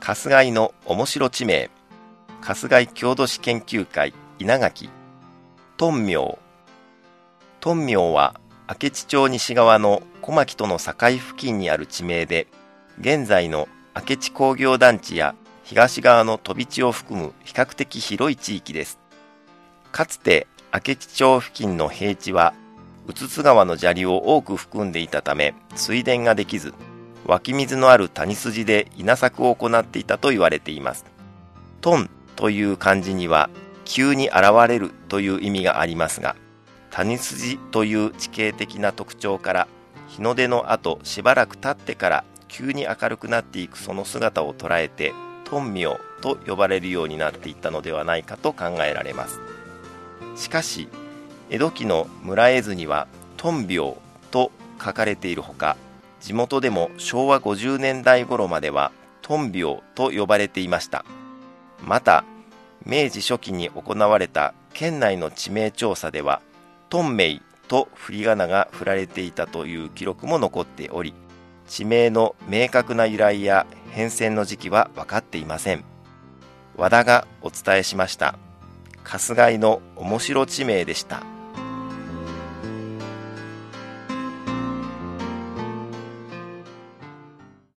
春日井の面白地名、春日井郷土史研究会稲垣。屯名。屯名は明智町西側の小牧との境付近にある地名で、現在の明智工業団地や東側の飛び地を含む比較的広い地域です。かつて明智町付近の平地はうつつ川の砂利を多く含んでいたため水田ができず、湧き水のある谷筋で稲作を行っていたと言われています。屯という漢字には急に現れるという意味がありますが、谷筋という地形的な特徴から日の出の後しばらく経ってから急に明るくなっていくその姿を捉えて屯名と呼ばれるようになっていったのではないかと考えられます。しかし江戸期の村絵図には屯病と書かれているほか、地元でも昭和50年代頃までは屯病と呼ばれていました。また明治初期に行われた県内の地名調査では屯名と振り仮名が振られていたという記録も残っており、地名の明確な由来や変遷の時期は分かっていません。和田がお伝えしました。春日井の面白地名でした。